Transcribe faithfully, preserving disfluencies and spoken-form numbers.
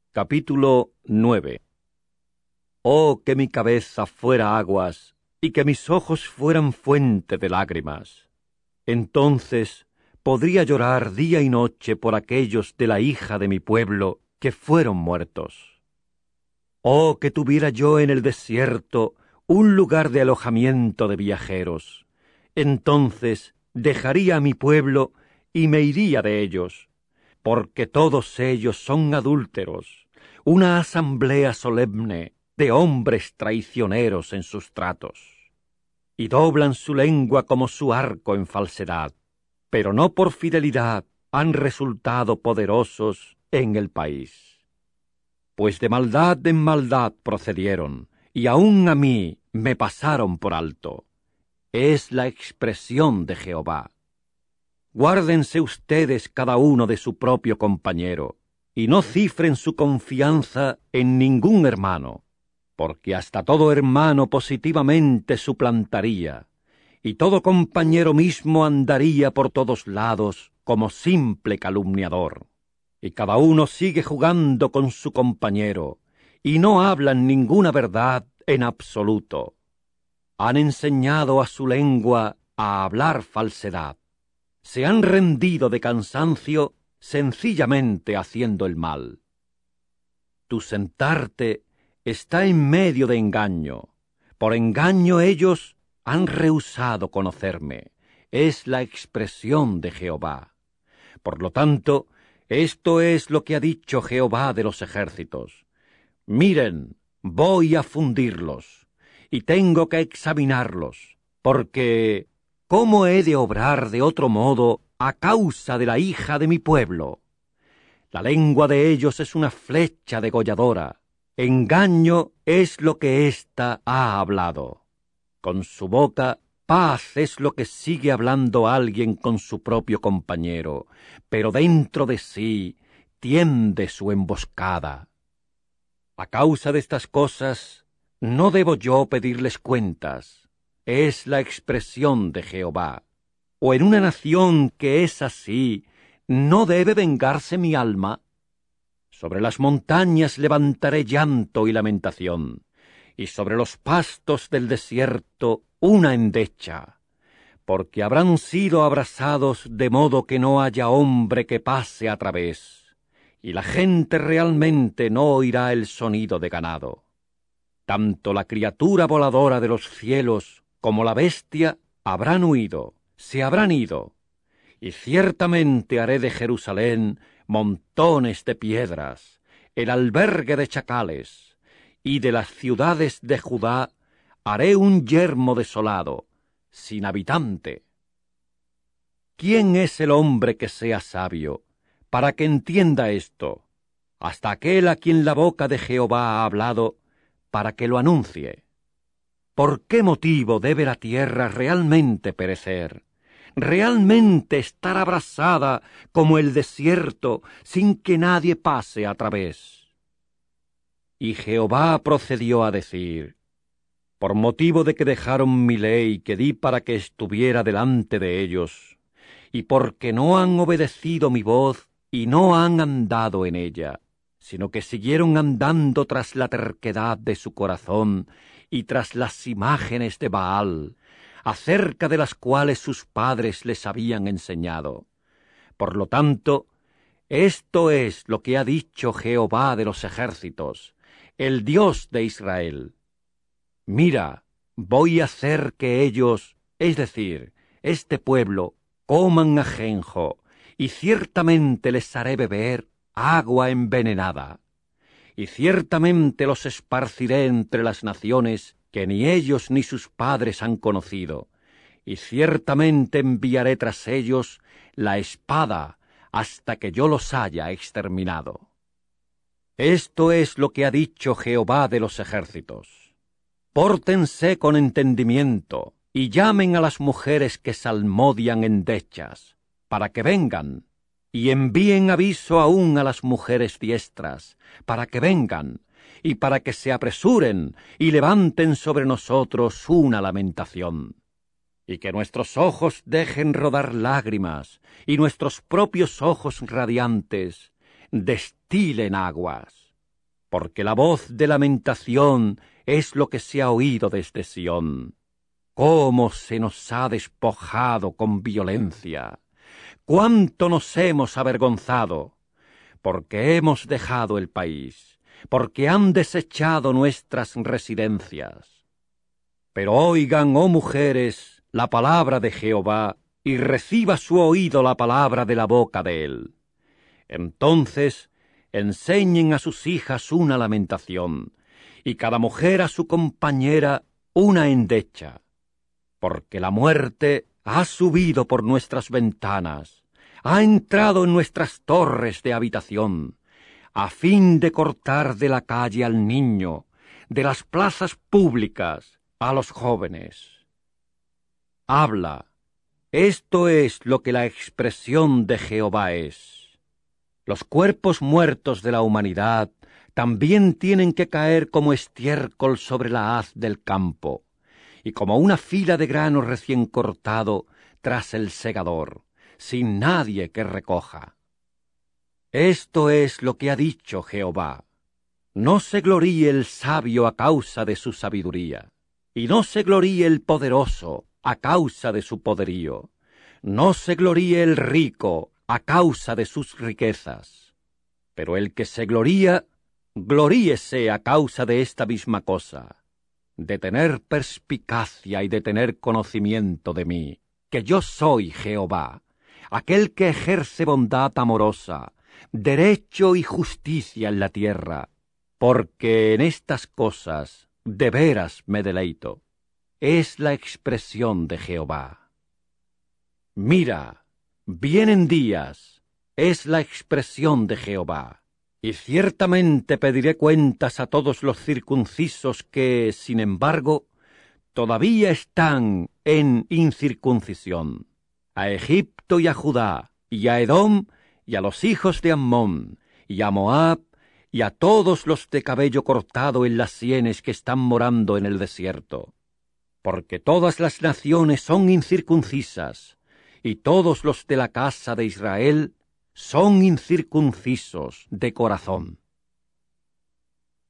Capítulo nueve. Oh, que mi cabeza fuera aguas, y que mis ojos fueran fuente de lágrimas. Entonces podría llorar día y noche por aquellos de la hija de mi pueblo que fueron muertos. Oh, que tuviera yo en el desierto un lugar de alojamiento de viajeros. Entonces dejaría a mi pueblo y me iría de ellos, porque todos ellos son adúlteros, una asamblea solemne de hombres traicioneros en sus tratos, y doblan su lengua como su arco en falsedad, pero no por fidelidad han resultado poderosos en el país. Pues de maldad en maldad procedieron, y aun a mí me pasaron por alto. Es la expresión de Jehová. Guárdense ustedes cada uno de su propio compañero, y no cifren su confianza en ningún hermano, porque hasta todo hermano positivamente suplantaría, y todo compañero mismo andaría por todos lados como simple calumniador. Y cada uno sigue jugando con su compañero, y no hablan ninguna verdad en absoluto. Han enseñado a su lengua a hablar falsedad. Se han rendido de cansancio sencillamente haciendo el mal. Tu sentarte está en medio de engaño. Por engaño ellos han rehusado conocerme. Es la expresión de Jehová. Por lo tanto, esto es lo que ha dicho Jehová de los ejércitos. Miren, voy a fundirlos, y tengo que examinarlos, porque ¿cómo he de obrar de otro modo a causa de la hija de mi pueblo? La lengua de ellos es una flecha degolladora. Engaño es lo que ésta ha hablado. Con su boca, paz es lo que sigue hablando alguien con su propio compañero, pero dentro de sí tiende su emboscada. A causa de estas cosas, no debo yo pedirles cuentas. Es la expresión de Jehová. O en una nación que es así, ¿no debe vengarse mi alma? Sobre las montañas levantaré llanto y lamentación, y sobre los pastos del desierto una endecha, porque habrán sido abrasados de modo que no haya hombre que pase a través, y la gente realmente no oirá el sonido de ganado. Tanto la criatura voladora de los cielos como la bestia habrán huido, se habrán ido, y ciertamente haré de Jerusalén montones de piedras, el albergue de chacales, y de las ciudades de Judá haré un yermo desolado, sin habitante. ¿Quién es el hombre que sea sabio, para que entienda esto? Hasta aquel a quien la boca de Jehová ha hablado, para que lo anuncie. ¿Por qué motivo debe la tierra realmente perecer? ¿Realmente estar abrasada como el desierto sin que nadie pase a través? Y Jehová procedió a decir: por motivo de que dejaron mi ley que di para que estuviera delante de ellos, y porque no han obedecido mi voz y no han andado en ella, sino que siguieron andando tras la terquedad de su corazón y tras las imágenes de Baal, acerca de las cuales sus padres les habían enseñado. Por lo tanto, esto es lo que ha dicho Jehová de los ejércitos, el Dios de Israel. Mira, voy a hacer que ellos, es decir, este pueblo, coman ajenjo, y ciertamente les haré beber agua envenenada. Y ciertamente los esparciré entre las naciones que ni ellos ni sus padres han conocido, y ciertamente enviaré tras ellos la espada hasta que yo los haya exterminado. Esto es lo que ha dicho Jehová de los ejércitos. Pórtense con entendimiento, y llamen a las mujeres que salmodian endechas, para que vengan, y envíen aviso aún a las mujeres diestras, para que vengan, y para que se apresuren y levanten sobre nosotros una lamentación. Y que nuestros ojos dejen rodar lágrimas, y nuestros propios ojos radiantes destilen aguas. porque la voz de lamentación es lo que se ha oído desde Sión. Cómo se nos ha despojado con violencia, cuánto nos hemos avergonzado, porque hemos dejado el país, porque han desechado nuestras residencias. Pero oigan, oh mujeres, la palabra de Jehová, y reciba su oído la palabra de la boca de él. Entonces enseñen a sus hijas una lamentación, y cada mujer a su compañera una endecha, porque la muerte ha subido por nuestras ventanas, ha entrado en nuestras torres de habitación, a fin de cortar de la calle al niño, de las plazas públicas a los jóvenes. Habla, esto es lo que la expresión de Jehová es. Los cuerpos muertos de la humanidad también tienen que caer como estiércol sobre la haz del campo, y como una fila de grano recién cortado tras el segador, sin nadie que recoja. Esto es lo que ha dicho Jehová. No se gloríe el sabio a causa de su sabiduría, y no se gloríe el poderoso a causa de su poderío, no se gloríe el rico a causa de sus riquezas. Pero el que se gloría, gloríese a causa de esta misma cosa, de tener perspicacia y de tener conocimiento de mí, que yo soy Jehová, aquel que ejerce bondad amorosa, derecho y justicia en la tierra, porque en estas cosas de veras me deleito. Es la expresión de Jehová. Mira, vienen días, es la expresión de Jehová, y ciertamente pediré cuentas a todos los circuncisos que, sin embargo, todavía están en incircuncisión, a Egipto y a Judá, y a Edom, y a los hijos de Ammón, y a Moab, y a todos los de cabello cortado en las sienes que están morando en el desierto. Porque todas las naciones son incircuncisas, y todos los de la casa de Israel son incircuncisos de corazón.